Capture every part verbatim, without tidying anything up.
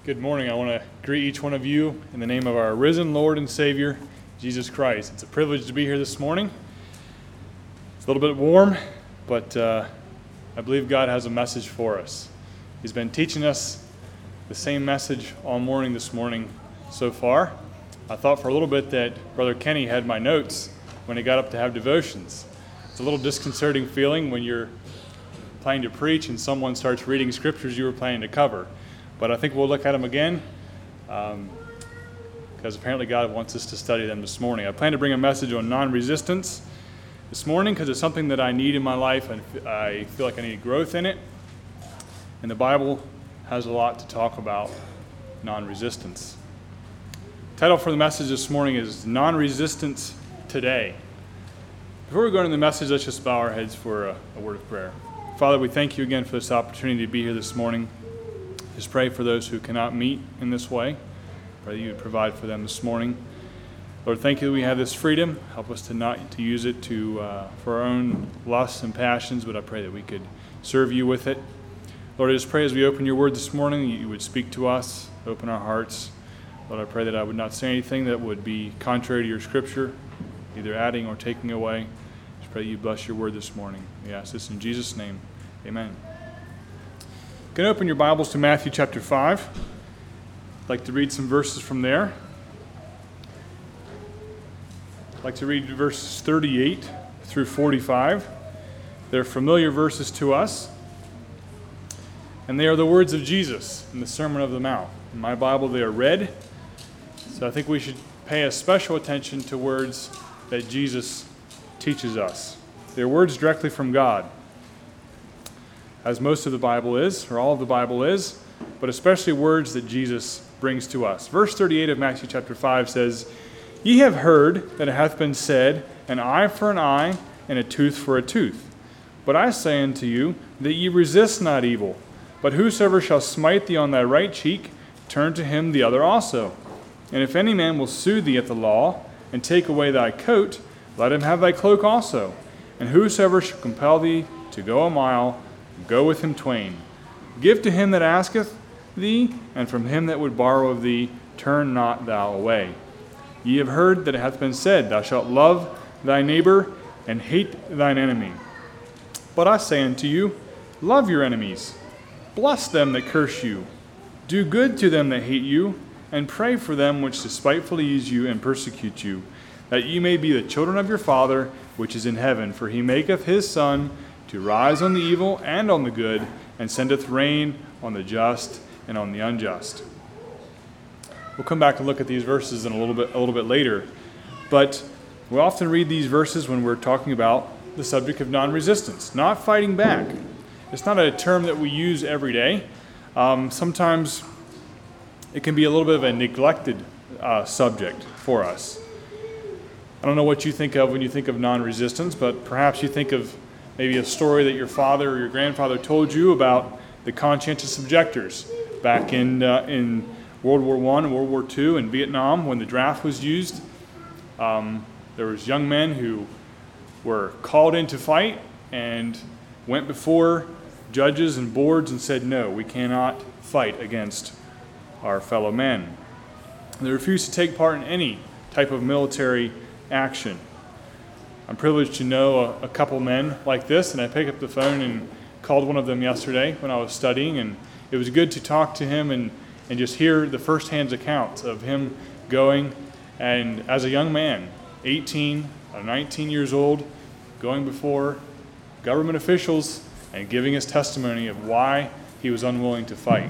Good morning. I want to greet each one of you in the name of our risen Lord and Savior, Jesus Christ. It's a privilege to be here this morning. It's a little bit warm, but uh, I believe God has a message for us. He's been teaching us the same message all morning this morning so far. I thought for a little bit that Brother Kenny had my notes when he got up to have devotions. It's a little disconcerting feeling when you're planning to preach and someone starts reading scriptures you were planning to cover. But I think we'll look at them again um, because apparently God wants us to study them this morning. I plan to bring a message on non-resistance this morning because it's something that I need in my life and I feel like I need growth in it. And the Bible has a lot to talk about non-resistance. The title for the message this morning is Non-Resistance Today. Before we go into the message, let's just bow our heads for a, a word of prayer. Father, we thank you again for this opportunity to be here this morning. Just pray for those who cannot meet in this way. Pray that you would provide for them this morning. Lord, thank you that we have this freedom. Help us to not to use it to uh, for our own lusts and passions, but I pray that we could serve you with it. Lord, I just pray as we open your word this morning, you would speak to us, open our hearts. Lord, I pray that I would not say anything that would be contrary to your scripture, either adding or taking away. Just pray that you bless your word this morning. We ask this in Jesus' name. Amen. You can open your Bibles to Matthew chapter five. I'd like to read some verses from there. I'd like to read verses thirty-eight through forty-five. They're familiar verses to us, and they are the words of Jesus in the Sermon of the Mount. In my Bible, they are red, so I think we should pay a special attention to words that Jesus teaches us. They're words directly from God, as most of the Bible is, or all of the Bible is, but especially words that Jesus brings to us. Verse thirty-eight of Matthew chapter five says, "Ye have heard that it hath been said, an eye for an eye, and a tooth for a tooth. But I say unto you, that ye resist not evil. But whosoever shall smite thee on thy right cheek, turn to him the other also. And if any man will sue thee at the law, and take away thy coat, let him have thy cloak also. And whosoever shall compel thee to go a mile, go with him twain. Give to him that asketh thee, and from him that would borrow of thee, turn not thou away. Ye have heard that it hath been said, Thou shalt love thy neighbor, and hate thine enemy. But I say unto you, love your enemies, bless them that curse you, do good to them that hate you, and pray for them which despitefully use you and persecute you, that ye may be the children of your Father which is in heaven. For he maketh his sun to rise on the evil and on the good, and sendeth rain on the just and on the unjust." We'll come back and look at these verses in a little bit a little bit later, but we often read these verses when we're talking about the subject of non-resistance, not fighting back. It's not a term that we use every day. Um, sometimes it can be a little bit of a neglected uh, subject for us. I don't know what you think of when you think of non-resistance, but perhaps you think of maybe a story that your father or your grandfather told you about the conscientious objectors back in uh, in World War One and World War Two in Vietnam when the draft was used. Um, there was young men who were called in to fight and went before judges and boards and said, no, we cannot fight against our fellow men. They refused to take part in any type of military action. I'm privileged to know a, a couple men like this, and I picked up the phone and called one of them yesterday when I was studying, and it was good to talk to him and, and just hear the first-hand accounts of him going, and as a young man, eighteen or nineteen years old, going before government officials and giving his testimony of why he was unwilling to fight.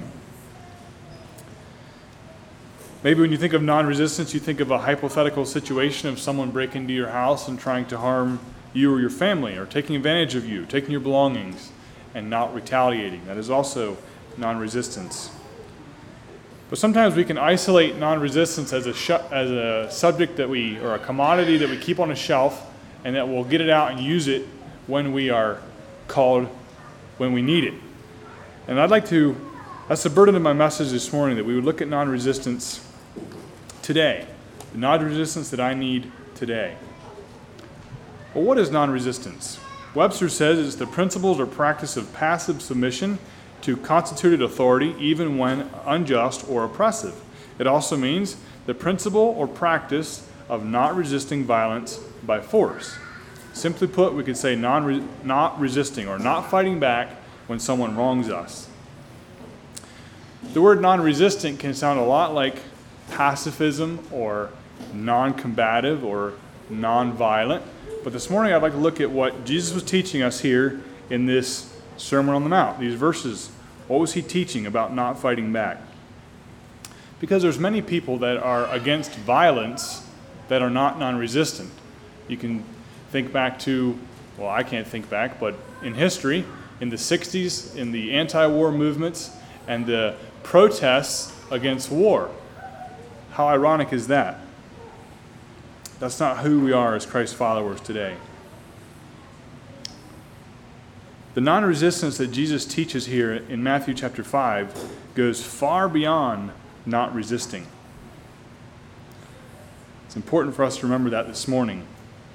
Maybe when you think of non-resistance, you think of a hypothetical situation of someone breaking into your house and trying to harm you or your family, or taking advantage of you, taking your belongings, and not retaliating. That is also non-resistance. But sometimes we can isolate non-resistance as a sh- as a subject that we, or a commodity that we keep on a shelf, and that we'll get it out and use it when we are called, when we need it. And I'd like to, that's the burden of my message this morning, that we would look at non-resistance today, the non-resistance that I need today. Well, what is non-resistance? Webster says it's the principles or practice of passive submission to constituted authority even when unjust or oppressive. It also means the principle or practice of not resisting violence by force. Simply put, we could say non not resisting or not fighting back when someone wrongs us. The word non-resistant can sound a lot like pacifism or non-combative or non-violent. But this morning I'd like to look at what Jesus was teaching us here in this Sermon on the Mount, these verses. What was he teaching about not fighting back? Because there's many people that are against violence that are not non-resistant. You can think back to, well, I can't think back, but in history, in the sixties, in the anti-war movements and the protests against war. How ironic is that? That's not who we are as Christ followers today. The non-resistance that Jesus teaches here in Matthew chapter five goes far beyond not resisting. It's important for us to remember that this morning.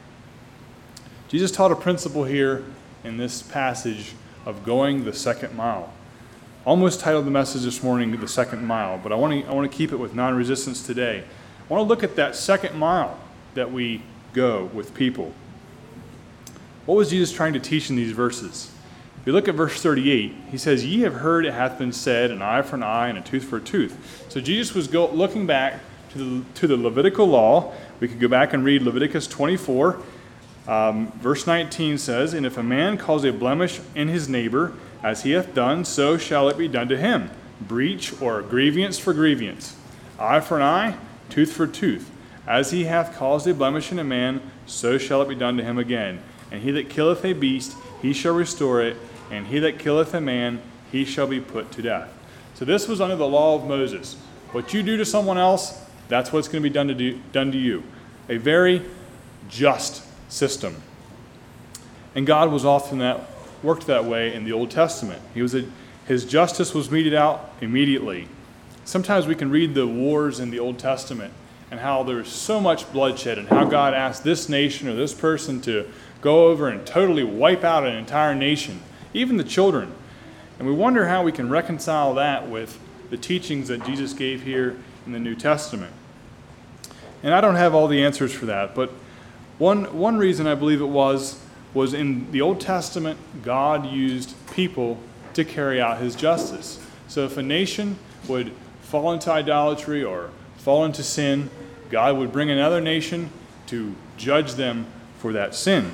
Jesus taught a principle here in this passage of going the second mile. Almost titled the message this morning, The Second Mile, but I want to I want to keep it with non-resistance today. I want to look at that second mile that we go with people. What was Jesus trying to teach in these verses? If you look at verse thirty-eight, he says, "Ye have heard it hath been said, an eye for an eye and a tooth for a tooth." So Jesus was go, looking back to the, to the Levitical law. We could go back and read Leviticus twenty-four. Um, verse nineteen says, "And if a man cause a blemish in his neighbor, as he hath done, so shall it be done to him. Breach or grievance for grievance. Eye for an eye, tooth for tooth. As he hath caused a blemish in a man, so shall it be done to him again. And he that killeth a beast, he shall restore it. And he that killeth a man, he shall be put to death." So this was under the law of Moses. What you do to someone else, that's what's going to be done to, do, done to you. A very just system. And God was often that worked that way in the Old Testament. He was a, his justice was meted out immediately. Sometimes we can read the wars in the Old Testament and how there's so much bloodshed and how God asked this nation or this person to go over and totally wipe out an entire nation, even the children. And we wonder how we can reconcile that with the teachings that Jesus gave here in the New Testament. And I don't have all the answers for that, but one, one reason I believe it was was in the Old Testament, God used people to carry out his justice. So if a nation would fall into idolatry or fall into sin, God would bring another nation to judge them for that sin.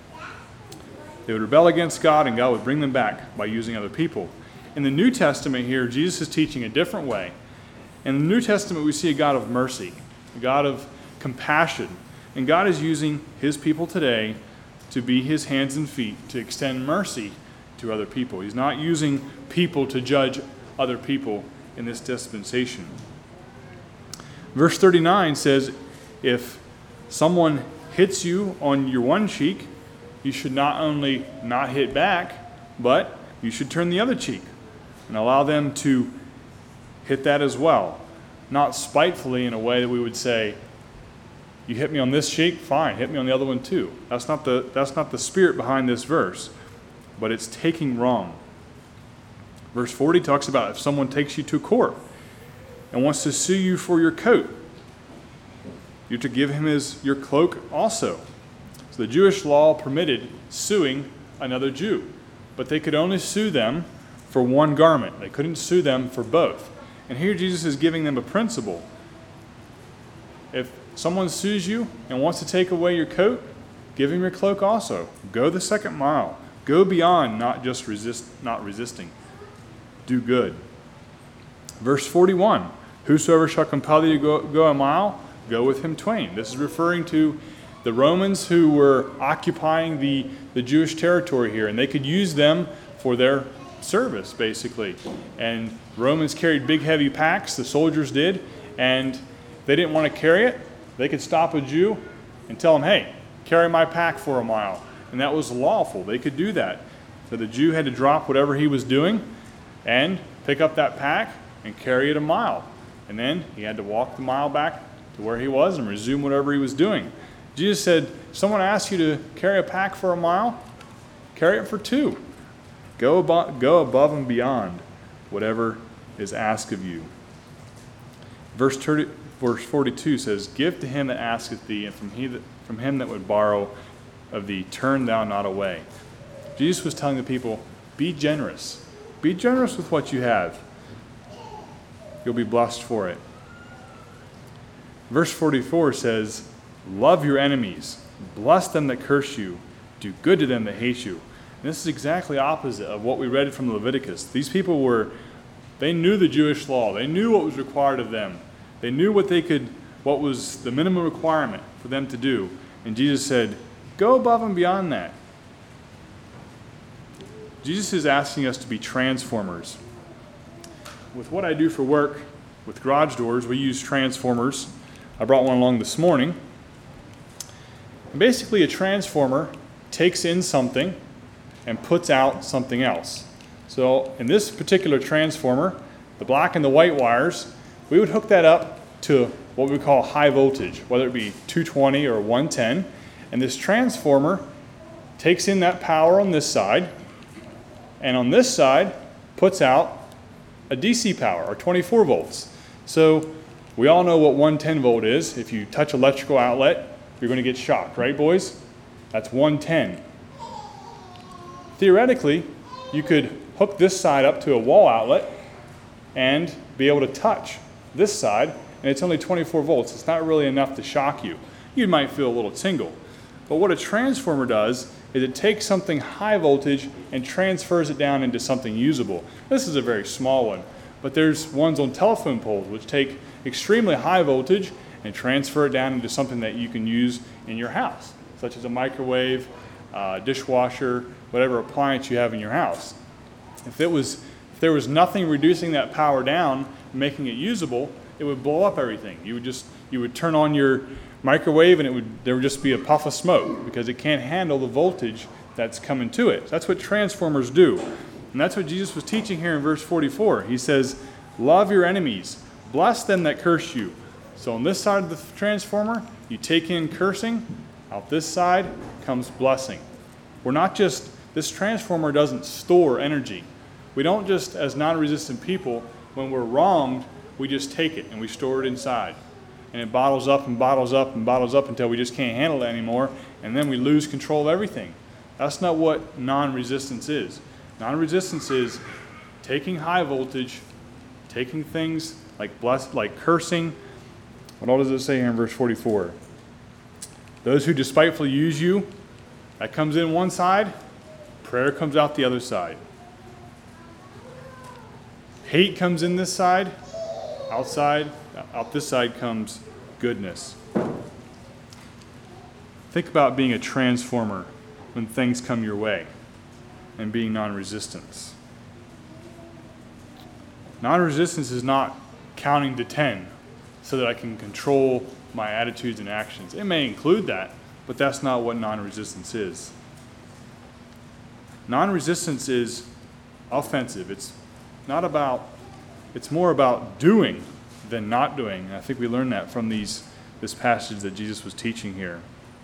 They would rebel against God, and God would bring them back by using other people. In the New Testament here, Jesus is teaching a different way. In the New Testament, we see a God of mercy, a God of compassion, and God is using his people today to be his hands and feet, to extend mercy to other people. He's not using people to judge other people in this dispensation. Verse thirty-nine says, if someone hits you on your one cheek, you should not only not hit back, but you should turn the other cheek and allow them to hit that as well. Not spitefully in a way that we would say, you hit me on this cheek, fine, hit me on the other one too. That's not the, that's not the spirit behind this verse, but it's taking wrong. Verse forty talks about if someone takes you to court and wants to sue you for your coat, you're to give him his your cloak also. So the Jewish law permitted suing another Jew, but they could only sue them for one garment. They couldn't sue them for both. And here Jesus is giving them a principle. If someone sues you and wants to take away your coat, give him your cloak also. Go the second mile. Go beyond not just resist, not resisting. Do good. Verse forty-one, whosoever shall compel thee to go, go a mile, go with him twain. This is referring to the Romans who were occupying the, the Jewish territory here, and they could use them for their service, basically. And Romans carried big, heavy packs, the soldiers did, and they didn't want to carry it. They could stop a Jew and tell him, hey, carry my pack for a mile. And that was lawful. They could do that. So the Jew had to drop whatever he was doing and pick up that pack and carry it a mile. And then he had to walk the mile back to where he was and resume whatever he was doing. Jesus said, someone asks you to carry a pack for a mile, carry it for two. Go above, go above and beyond. whatever is asked of you. Verse thirty, verse forty-two says, give to him that asketh thee, and from, he that, from him that would borrow of thee, turn thou not away. Jesus was telling the people, be generous. Be generous with what you have. You'll be blessed for it. Verse forty-four says, love your enemies. Bless them that curse you. Do good to them that hate you. And this is exactly opposite of what we read from Leviticus. These people were, they knew the Jewish law. They knew what was required of them. They knew what they could, what was the minimum requirement for them to do. And Jesus said, go above and beyond that. Jesus is asking us to be transformers. With what I do for work with garage doors, we use transformers. I brought one along this morning. And basically, a transformer takes in something and puts out something else. So in this particular transformer, the black and the white wires, we would hook that up to what we call high voltage, whether it be two twenty or one ten. And this transformer takes in that power on this side, and on this side puts out a D C power, or twenty-four volts. So we all know what one ten volt is. If you touch electrical outlet, you're going to get shocked, right, boys? That's one ten. Theoretically, you could hook this side up to a wall outlet and be able to touch this side, and it's only twenty-four volts. It's not really enough to shock you. You might feel a little tingle. But what a transformer does is it takes something high voltage and transfers it down into something usable. This is a very small one, but there's ones on telephone poles which take extremely high voltage and transfer it down into something that you can use in your house, such as a microwave, uh, dishwasher, whatever appliance you have in your house. If it was, if there was nothing reducing that power down, making it usable, it would blow up everything. You would just, you would turn on your microwave and it would, there would just be a puff of smoke because it can't handle the voltage that's coming to it. That's what transformers do. And that's what Jesus was teaching here in verse forty-four. He says, love your enemies, bless them that curse you. So on this side of the transformer, you take in cursing, out this side comes blessing. We're not just, this transformer doesn't store energy. We don't just, as non-resistant people, when we're wronged, we just take it and we store it inside. And it bottles up and bottles up and bottles up until we just can't handle it anymore, and then we lose control of everything. That's not what non-resistance is. Non-resistance is taking high voltage, taking things like blessed, like cursing. What all does it say here in verse forty-four? Those who despitefully use you, that comes in one side, prayer comes out the other side. Hate comes in this side, outside, out this side comes goodness. Think about being a transformer when things come your way and being non-resistance. Non-resistance is not counting to ten so that I can control my attitudes and actions. It may include that, but that's not what non-resistance is. Non-resistance is offensive. It's not about, it's more about doing than not doing. And I think we learned that from these this passage that Jesus was teaching here.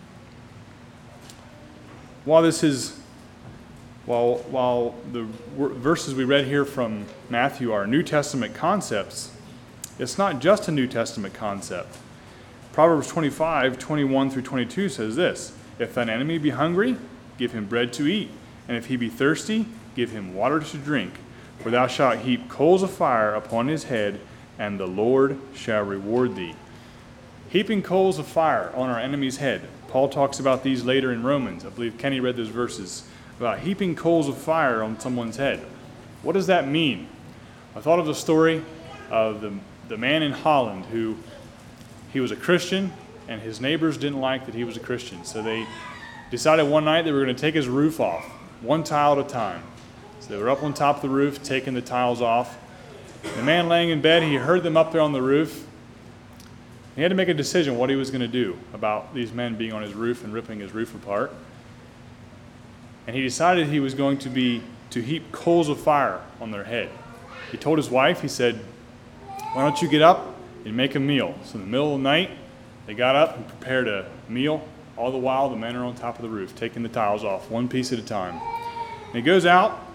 While this is, while while the verses we read here from Matthew are New Testament concepts, it's not just a New Testament concept. Proverbs twenty-five, twenty-one through twenty-two says this: if thine enemy be hungry, give him bread to eat, and if he be thirsty, give him water to drink. For thou shalt heap coals of fire upon his head, and the Lord shall reward thee. Heaping coals of fire on our enemy's head. Paul talks about these later in Romans. I believe Kenny read those verses about heaping coals of fire on someone's head. What does that mean? I thought of the story of the, the man in Holland who, he was a Christian, and his neighbors didn't like that he was a Christian. So they decided one night they were going to take his roof off, one tile at a time. So they were up on top of the roof, taking the tiles off. The man laying in bed, he heard them up there on the roof. He had to make a decision what he was going to do about these men being on his roof and ripping his roof apart. And he decided he was going to be to heap coals of fire on their head. He told his wife, he said, why don't you get up and make a meal? So in the middle of the night, they got up and prepared a meal. All the while, the men are on top of the roof, taking the tiles off, one piece at a time. And he goes out,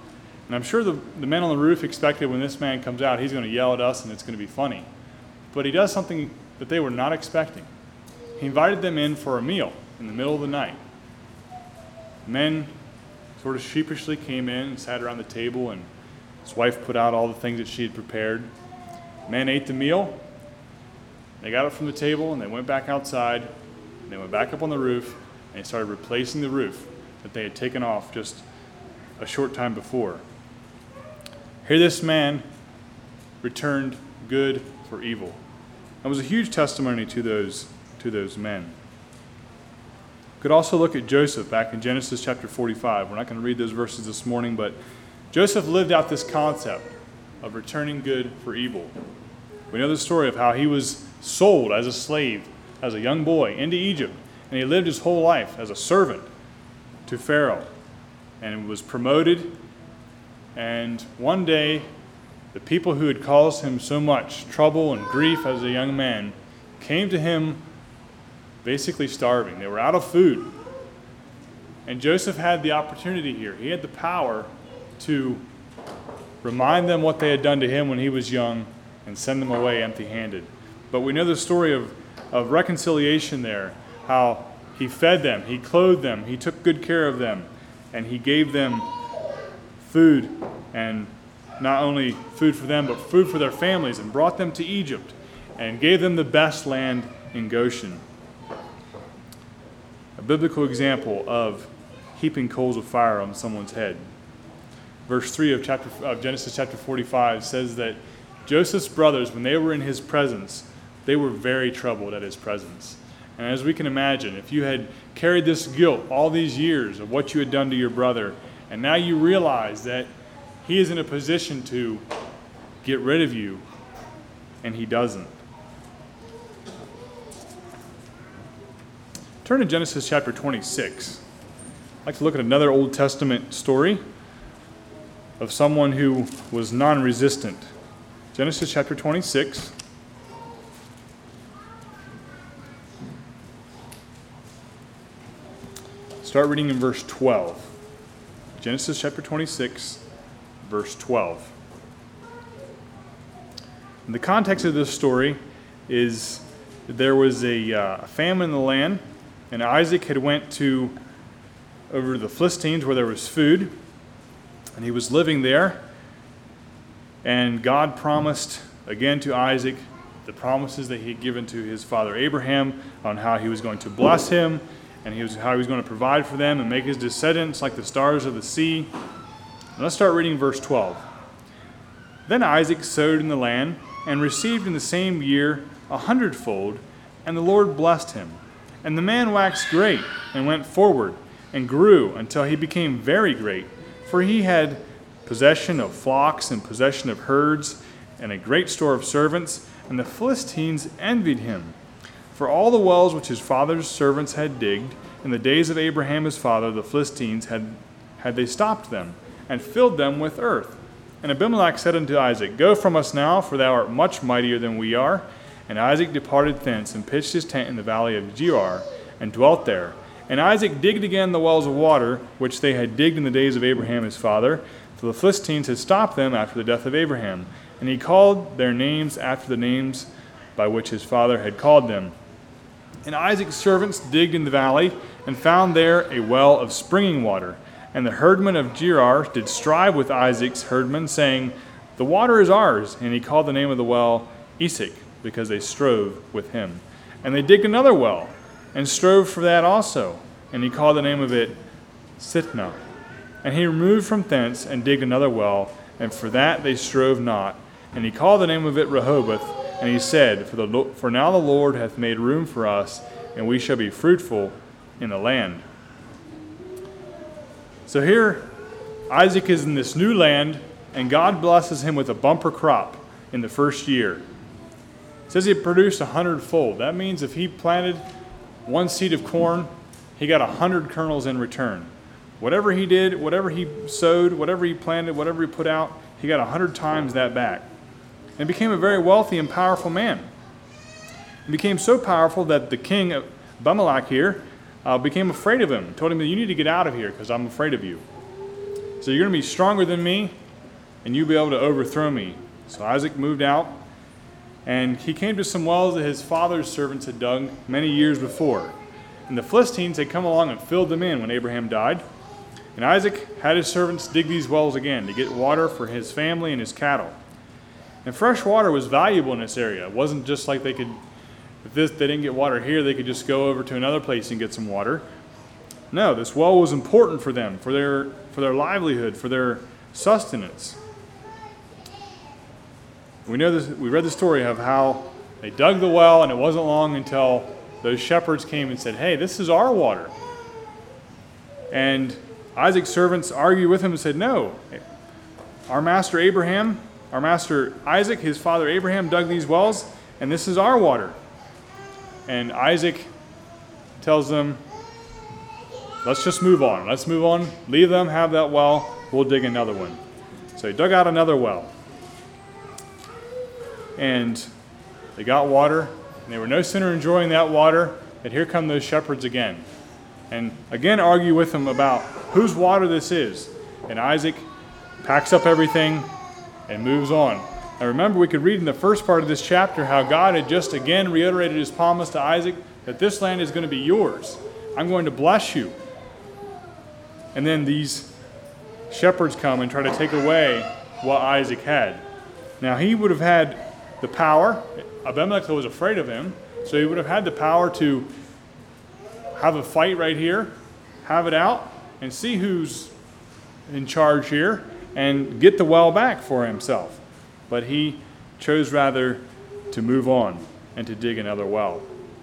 And I'm sure the, the men on the roof expected when this man comes out, he's going to yell at us and it's going to be funny. But he does something that they were not expecting. He invited them in for a meal in the middle of the night. Men sort of sheepishly came in and sat around the table, and his wife put out all the things that she had prepared. Men ate the meal. They got up from the table and they went back outside. And they went back up on the roof and they started replacing the roof that they had taken off just a short time before. Here this man returned good for evil. That was a huge testimony to those, to those men. Could also look at Joseph back in Genesis chapter forty-five. We're not going to read those verses this morning, but Joseph lived out this concept of returning good for evil. We know the story of how he was sold as a slave, as a young boy, into Egypt, and he lived his whole life as a servant to Pharaoh, and was promoted. And one day, the people who had caused him so much trouble and grief as a young man came to him basically starving. They were out of food. And Joseph had the opportunity here. He had the power to remind them what they had done to him when he was young and send them away empty-handed. But we know the story of, of reconciliation there, how he fed them, he clothed them, he took good care of them, and he gave them food, and not only food for them, but food for their families, and brought them to Egypt, and gave them the best land in Goshen. A biblical example of heaping coals of fire on someone's head. Verse three of chapter of Genesis chapter forty-five says that Joseph's brothers, when they were in his presence, they were very troubled at his presence. And as we can imagine, if you had carried this guilt all these years of what you had done to your brother, and now you realize that he is in a position to get rid of you, and he doesn't. Turn to Genesis chapter twenty-six. I'd like to look at another Old Testament story of someone who was non-resistant. Genesis chapter twenty-six. Start reading in verse twelve. Genesis chapter twenty-six, verse twelve. And the context of this story is there was a uh, famine in the land, and Isaac had went to over to the Philistines where there was food, and he was living there. And God promised again to Isaac the promises that he had given to his father Abraham on how he was going to bless him, and he was, how he was going to provide for them and make his descendants like the stars of the sea. And let's start reading verse twelve. Then Isaac sowed in the land and received in the same year a hundredfold, and the Lord blessed him. And the man waxed great and went forward and grew until he became very great, for he had possession of flocks and possession of herds and a great store of servants, and the Philistines envied him. For all the wells which his father's servants had digged, in the days of Abraham his father, the Philistines had, had they stopped them, and filled them with earth. And Abimelech said unto Isaac, Go from us now, for thou art much mightier than we are. And Isaac departed thence, and pitched his tent in the valley of Gerar, and dwelt there. And Isaac digged again the wells of water, which they had digged in the days of Abraham his father, for the Philistines had stopped them after the death of Abraham. And he called their names after the names by which his father had called them. And Isaac's servants digged in the valley, and found there a well of springing water. And the herdmen of Gerar did strive with Isaac's herdmen, saying, The water is ours. And he called the name of the well Esek, because they strove with him. And they digged another well, and strove for that also. And he called the name of it Sitnah. And he removed from thence, and digged another well, and for that they strove not. And he called the name of it Rehoboth. And he said, for, the, for now the Lord hath made room for us, and we shall be fruitful in the land. So here, Isaac is in this new land, and God blesses him with a bumper crop in the first year. It says he produced a hundredfold. That means if he planted one seed of corn, he got a hundred kernels in return. Whatever he did, whatever he sowed, whatever he planted, whatever he put out, he got a hundred times that back. And became a very wealthy and powerful man. He became so powerful that the king of Abimelech here uh, became afraid of him. Told him that you need to get out of here because I'm afraid of you. So So you're going to be stronger than me, and you'll be able to overthrow me. So Isaac moved out, and he came to some wells that his father's servants had dug many years before. And the Philistines had come along and filled them in when Abraham died. And Isaac had his servants dig these wells again to get water for his family and his cattle. And fresh water was valuable in this area. It wasn't just like they could, if this, they didn't get water here, they could just go over to another place and get some water. No, this well was important for them, for their, for their livelihood, for their sustenance. We know this. We read the story of how they dug the well, and it wasn't long until those shepherds came and said, hey, this is our water. And Isaac's servants argued with him and said, no, our master Abraham, our master Isaac, his father Abraham dug these wells, and this is our water. And Isaac tells them, let's just move on. Let's move on. Leave them, have that well. We'll dig another one. So he dug out another well. And they got water, and they were no sooner enjoying that water that here come those shepherds again. And again argue with them about whose water this is. And Isaac packs up everything and moves on. Now remember, we could read in the first part of this chapter how God had just again reiterated his promise to Isaac that this land is going to be yours. I'm going to bless you. And then these shepherds come and try to take away what Isaac had. Now he would have had the power. Abimelech was afraid of him, so he would have had the power to have a fight right here, have it out, and see who's in charge here, and get the well back for himself. But he chose rather to move on and to dig another well.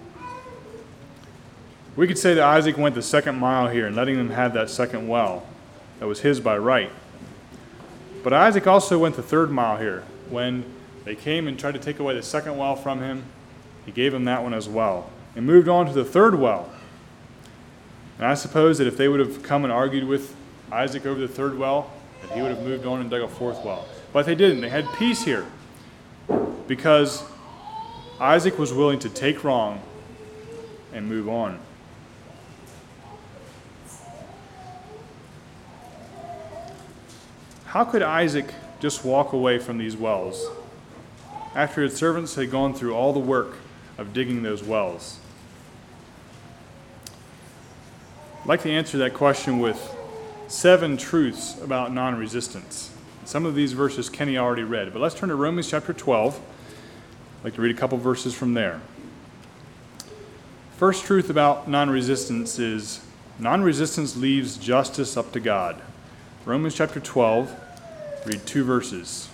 We could say that Isaac went the second mile here and letting them have that second well that was his by right. But Isaac also went the third mile here. When they came and tried to take away the second well from him, he gave him that one as well, and moved on to the third well. And I suppose that if they would have come and argued with Isaac over the third well, that he would have moved on and dug a fourth well. But they didn't. They had peace here because Isaac was willing to take wrong and move on. How could Isaac just walk away from these wells after his servants had gone through all the work of digging those wells? I'd like to answer that question with seven truths about non-resistance. Some of these verses Kenny already read, but let's turn to Romans chapter twelve. I'd like to read a couple verses from there. First truth about non-resistance is non-resistance leaves justice up to God. Romans chapter twelve, read two verses.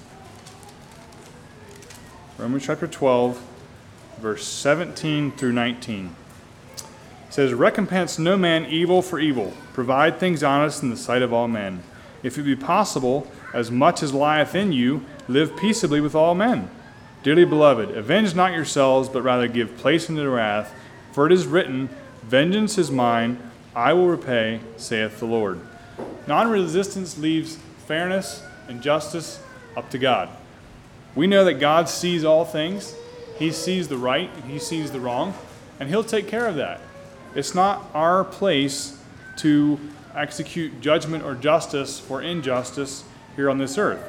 Romans chapter twelve, verse seventeen through nineteen. It says, recompense no man evil for evil. Provide things honest in the sight of all men. If it be possible, as much as lieth in you, live peaceably with all men. Dearly beloved, avenge not yourselves, but rather give place unto wrath. For it is written, vengeance is mine, I will repay, saith the Lord. Non-resistance leaves fairness and justice up to God. We know that God sees all things. He sees the right and he sees the wrong, and he'll take care of that. It's not our place to execute judgment or justice for injustice here on this earth.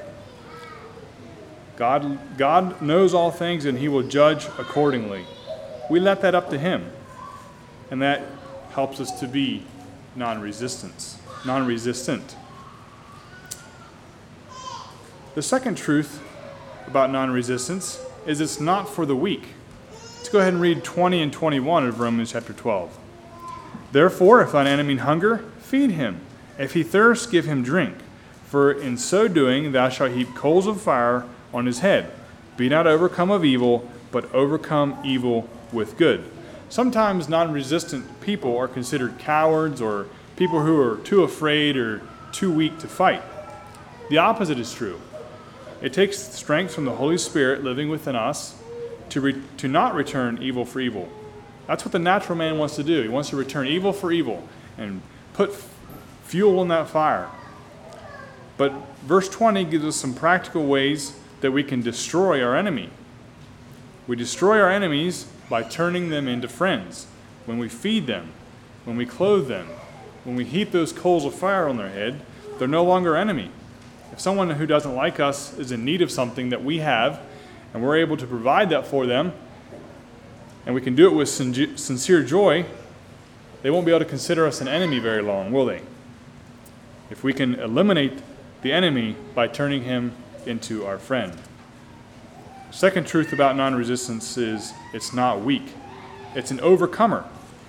God, God knows all things and he will judge accordingly. We let that up to him, and that helps us to be non-resistance, non-resistant. The second truth about non-resistance is it's not for the weak. Let's go ahead and read twenty and twenty-one of Romans chapter twelve. Therefore, if thine enemy hunger, feed him. If he thirst, give him drink. For in so doing thou shalt heap coals of fire on his head. Be not overcome of evil, but overcome evil with good. Sometimes non-resistant people are considered cowards or people who are too afraid or too weak to fight. The opposite is true. It takes strength from the Holy Spirit living within us to, re- to not return evil for evil. That's what the natural man wants to do. He wants to return evil for evil and put f- fuel in that fire. But verse twenty gives us some practical ways that we can destroy our enemy. We destroy our enemies by turning them into friends. When we feed them, when we clothe them, when we heap those coals of fire on their head, they're no longer enemy. If someone who doesn't like us is in need of something that we have, and we're able to provide that for them, and we can do it with sin- sincere joy, they won't be able to consider us an enemy very long, will they? If we can eliminate the enemy by turning him into our friend. Second truth about non-resistance is it's not weak. It's an overcomer.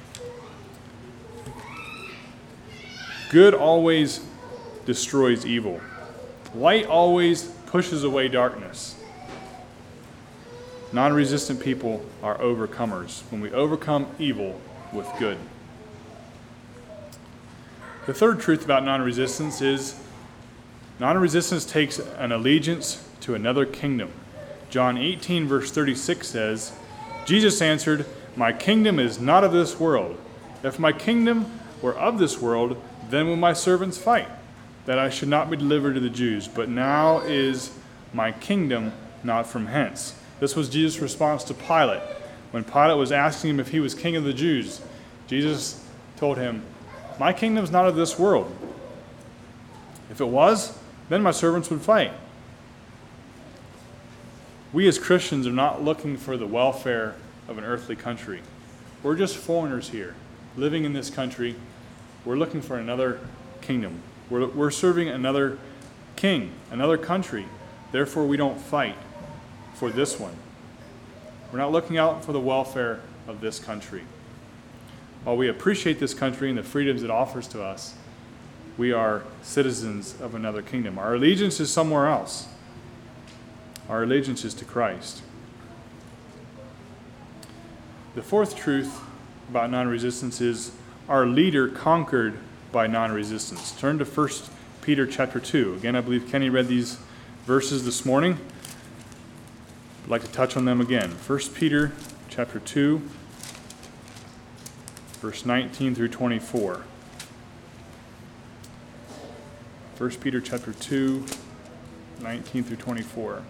Good always destroys evil. Light always pushes away darkness. Non-resistant people are overcomers when we overcome evil with good. The third truth about non-resistance is non-resistance takes an allegiance to another kingdom. John eighteen, verse thirty-six says, Jesus answered, "My kingdom is not of this world. If my kingdom were of this world, then would my servants fight, that I should not be delivered to the Jews. But now is my kingdom not from hence." This was Jesus' response to Pilate. When Pilate was asking him if he was king of the Jews, Jesus told him, "My kingdom is not of this world. If it was, then my servants would fight." We as Christians are not looking for the welfare of an earthly country. We're just foreigners here, living in this country. We're looking for another kingdom. We're, we're serving another king, another country. Therefore, we don't fight for this one. We're not looking out for the welfare of this country. While we appreciate this country and the freedoms it offers to us, we are citizens of another kingdom. Our allegiance is somewhere else. Our allegiance is to Christ. The fourth truth about non-resistance is our leader conquered by non-resistance. Turn to First Peter chapter two. Again, I believe Kenny read these verses this morning. I'd like to touch on them again. First Peter chapter two, verse nineteen through twenty-four. First Peter chapter two, nineteen through twenty-four.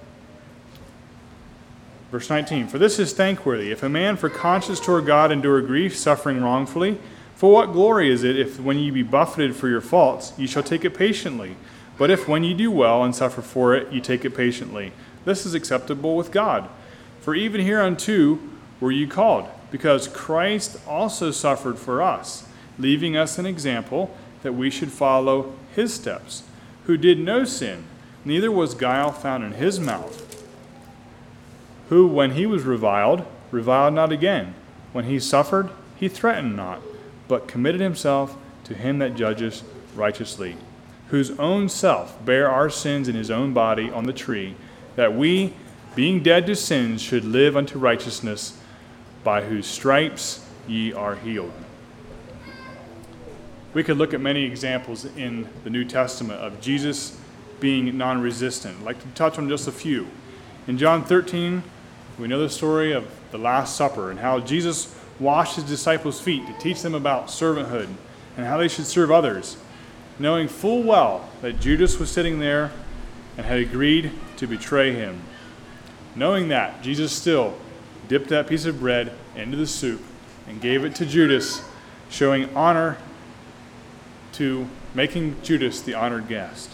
Verse nineteen, "For this is thankworthy, if a man for conscience toward God endure grief, suffering wrongfully. For what glory is it if when ye be buffeted for your faults, ye shall take it patiently? But if when ye do well and suffer for it, ye take it patiently, this is acceptable with God. For even hereunto were ye called, because Christ also suffered for us, leaving us an example that we should follow his steps, who did no sin, neither was guile found in his mouth. Who, when he was reviled, reviled not again. When he suffered, he threatened not, but committed himself to him that judges righteously, whose own self bare our sins in his own body on the tree, that we, being dead to sins, should live unto righteousness, by whose stripes ye are healed." We could look at many examples in the New Testament of Jesus being non-resistant. I'd like to touch on just a few. In John thirteen, we know the story of the Last Supper and how Jesus washed his disciples' feet to teach them about servanthood and how they should serve others, knowing full well that Judas was sitting there and had agreed to betray him. Knowing that, Jesus still dipped that piece of bread into the soup and gave it to Judas, showing honor to making Judas the honored guest.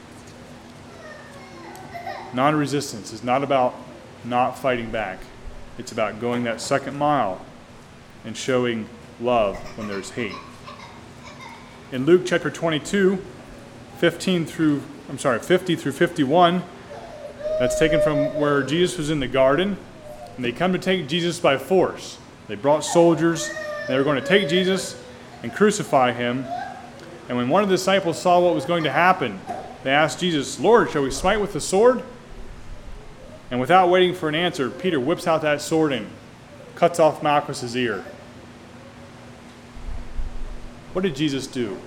Non-resistance is not about not fighting back. It's about going that second mile and showing love when there's hate. In Luke chapter twenty-two, fifteen through, I'm sorry, fifty through fifty-one, that's taken from where Jesus was in the garden, and they come to take Jesus by force. They brought soldiers, and they were going to take Jesus and crucify him. And when one of the disciples saw what was going to happen, they asked Jesus, "Lord, shall we smite with the sword?" And without waiting for an answer, Peter whips out that sword and cuts off Malchus's ear. What did Jesus do?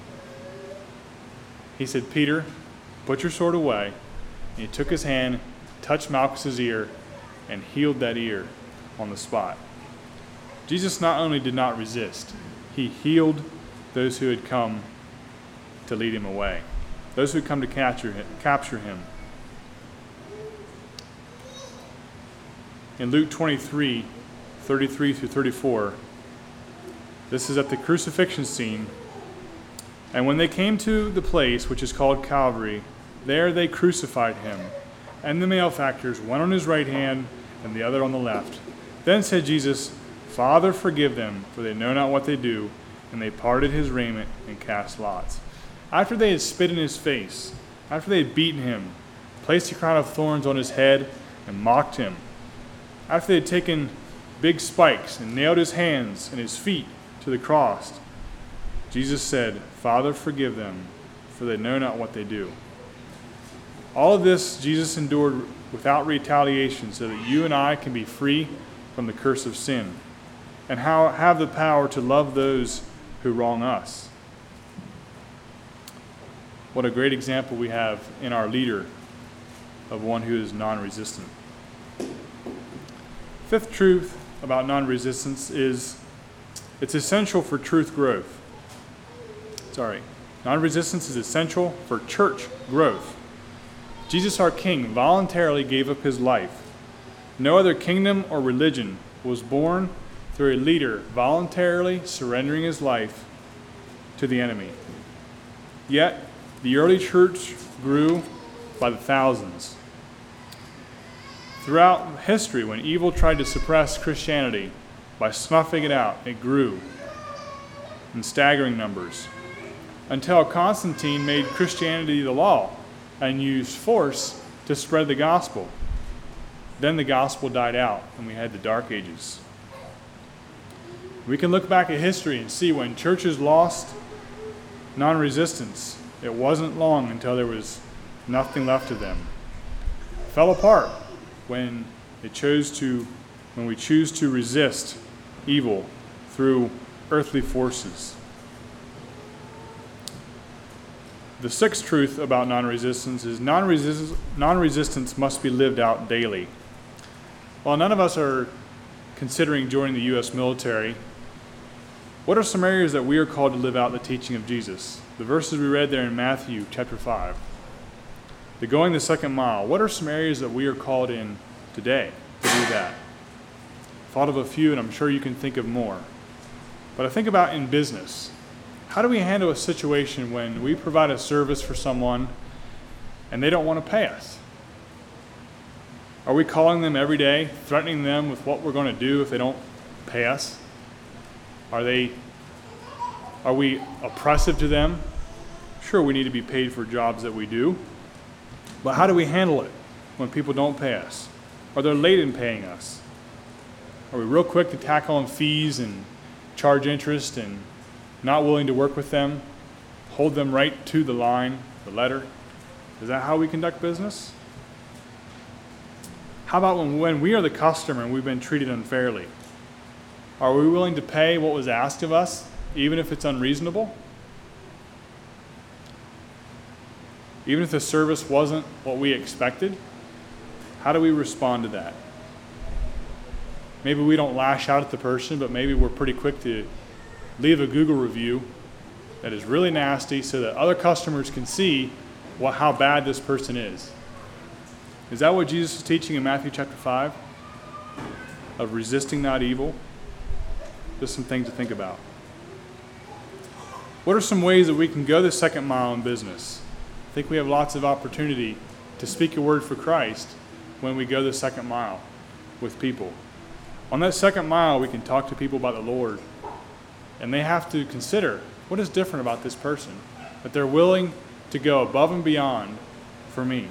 He said, "Peter, put your sword away." And he took his hand, touched Malchus's ear, and healed that ear on the spot. Jesus not only did not resist, he healed those who had come to lead him away, those who had come to capture him. Capture him. In Luke twenty-three, thirty-three through thirty-four, this is at the crucifixion scene. And when they came to the place which is called Calvary, there they crucified him, and the malefactors, one on his right hand and the other on the left. Then said Jesus, Father, forgive them, for they know not what they do. And they parted his raiment and cast lots. After they had spit in his face, after they had beaten him, placed a crown of thorns on his head, and mocked him, after they had taken big spikes and nailed his hands and his feet to the cross, Jesus said, Father, forgive them, for they know not what they do. All of this Jesus endured without retaliation so that you and I can be free from the curse of sin and how, have the power to love those who wrong us. What a great example we have in our leader of one who is non-resistant. Fifth truth about non-resistance is it's essential for truth growth. Sorry, non-resistance is essential for church growth. Jesus, our King, voluntarily gave up his life. No other kingdom or religion was born through a leader voluntarily surrendering his life to the enemy. Yet, the early church grew by the thousands. Throughout history, when evil tried to suppress Christianity by snuffing it out, it grew in staggering numbers, until Constantine made Christianity the law and used force to spread the gospel. Then the gospel died out, and we had the Dark Ages. We can look back at history and see when churches lost non-resistance, it wasn't long until there was nothing left of them. It fell apart when they chose to, when we choose to resist evil through earthly forces. The sixth truth about non-resistance is non-resistance, non-resistance must be lived out daily. While none of us are considering joining the U S military, what are some areas that we are called to live out the teaching of Jesus? The verses we read there in Matthew chapter five. The going the second mile. What are some areas that we are called in today to do that? Thought of a few, and I'm sure you can think of more. But I think about in business. How do we handle a situation when we provide a service for someone and they don't want to pay us? Are we calling them every day, threatening them with what we're going to do if they don't pay us? Are they, are we oppressive to them? Sure, we need to be paid for jobs that we do. But how do we handle it when people don't pay us? Or they're late in paying us? Are we real quick to tack on fees and charge interest and not willing to work with them, hold them right to the line, the letter? Is that how we conduct business? How about when, when we are the customer and we've been treated unfairly? Are we willing to pay what was asked of us, even if it's unreasonable? Even if the service wasn't what we expected? How do we respond to that? Maybe we don't lash out at the person, but maybe we're pretty quick to leave a Google review that is really nasty so that other customers can see what, how bad this person is. Is that what Jesus is teaching in Matthew chapter five? Of resisting not evil? Just some things to think about. What are some ways that we can go the second mile in business? I think we have lots of opportunity to speak a word for Christ when we go the second mile with people. On that second mile, we can talk to people about the Lord, and they have to consider what is different about this person, that they're willing to go above and beyond for me.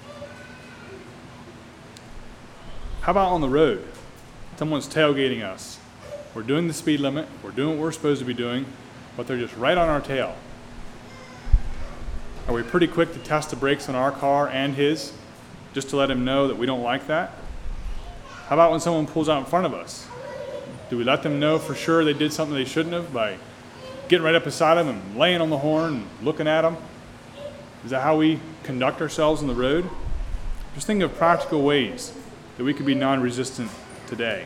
How about on the road? Someone's tailgating us. We're doing the speed limit, we're doing what we're supposed to be doing, but they're just right on our tail. Are we pretty quick to test the brakes on our car and his, just to let him know that we don't like that? How about when someone pulls out in front of us? Do we let them know for sure they did something they shouldn't have by getting right up beside them and laying on the horn and looking at them? Is that how we conduct ourselves on the road? Just think of practical ways that we could be non-resistant today.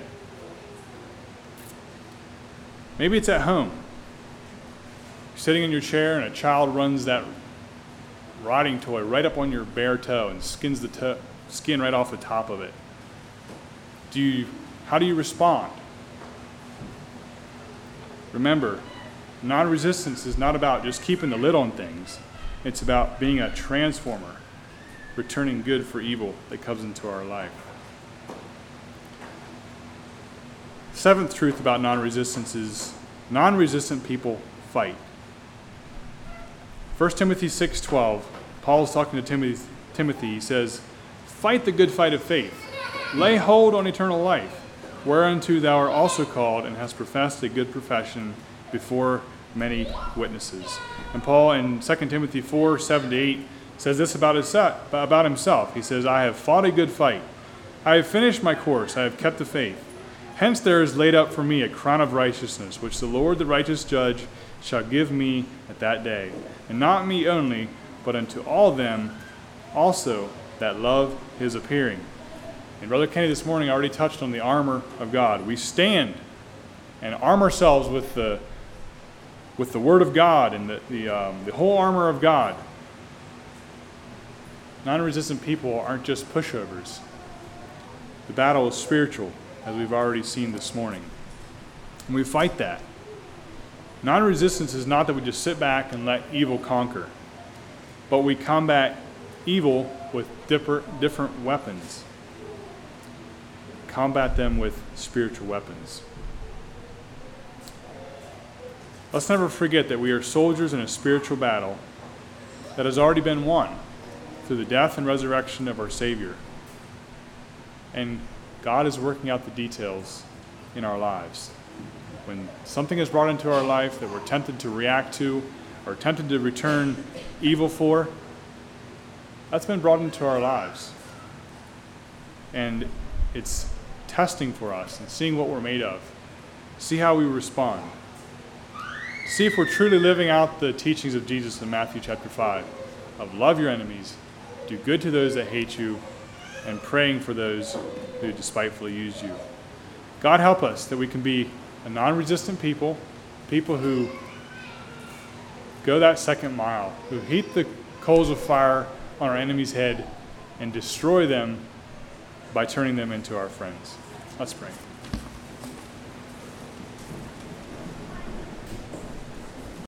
Maybe it's at home. You're sitting in your chair and a child runs that riding toy right up on your bare toe and skins the toe, skin right off the top of it. Do you, how do you respond? Remember, Non-resistance is not about just keeping the lid on things. It's about being a transformer, returning good for evil that comes into our life. Seventh truth about non-resistance is non-resistant people fight. First Timothy six twelve, Paul is talking to Timothy, Timothy. He says, "Fight the good fight of faith. Lay hold on eternal life, whereunto thou art also called, and hast professed a good profession before many witnesses." And Paul in Second Timothy four seven to eight says this about himself. He says, "I have fought a good fight. I have finished my course. I have kept the faith. Hence there is laid up for me a crown of righteousness, which the Lord, the righteous judge, shall give me at that day. And not me only, but unto all them also that love his appearing." And Brother Kenny this morning already touched on the armor of God. We stand and arm ourselves with the with the Word of God and the the, um, the whole armor of God. Non-resistant people aren't just pushovers. The battle is spiritual, as we've already seen this morning. And we fight that. Non-resistance is not that we just sit back and let evil conquer, but we combat evil with different, different weapons. Combat them with spiritual weapons. Let's never forget that we are soldiers in a spiritual battle that has already been won through the death and resurrection of our Savior. And God is working out the details in our lives. When something is brought into our life that we're tempted to react to or tempted to return evil for, that's been brought into our lives. And it's testing for us and seeing what we're made of. See how we respond. See if we're truly living out the teachings of Jesus in Matthew chapter five of love your enemies, do good to those that hate you, and praying for those who despitefully use you. God help us that we can be a non-resistant people, people who go that second mile, who heat the coals of fire on our enemy's head and destroy them by turning them into our friends. Let's pray.